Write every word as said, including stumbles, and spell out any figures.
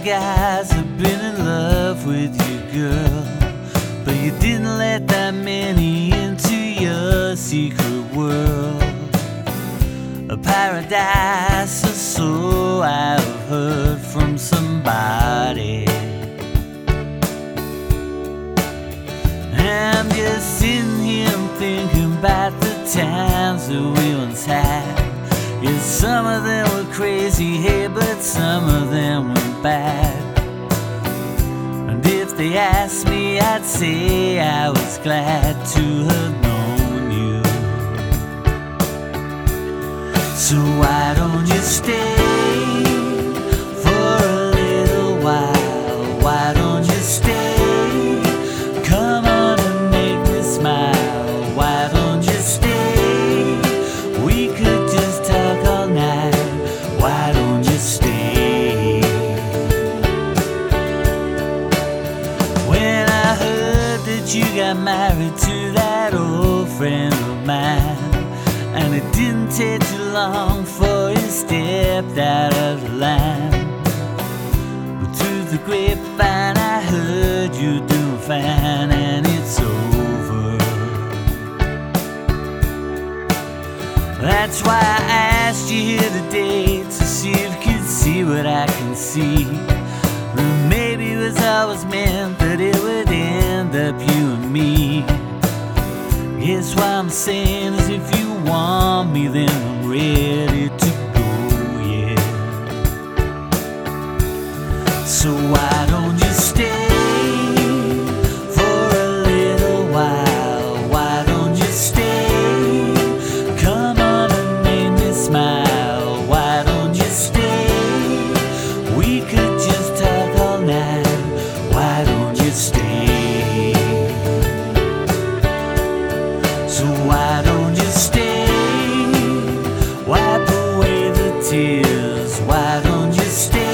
guys have been in love with you, girl, but you didn't let that many into your secret world. A paradise or so I've heard from somebody. I'm just sitting here thinking about the times that we once had. Yes, some of them were crazy, hey, but some of them were bad. And if they asked me, I'd say I was glad to have known you. So why don't you stay for a little while? Why don't you stay? Come on and make me smile. Why don't you stay? We could just talk all night. Why don't you stay? When I heard that you got married to that old friend of mine, and it didn't take too long for you stepped out of the line, but through the grapevine I heard you doing fine, and it's over. That's why I asked you here today, to see if you could see what I can see. That maybe it was always meant that it would end up you and me. Guess what I'm saying is, if you want me, then I'm ready to go, yeah. So why don't you stay for a little while? Why don't you stay? Come on and make me smile. Why don't you stay? We could just talk all night. Why don't you stay? So why don't you stay? Wipe away the tears. Why don't you stay?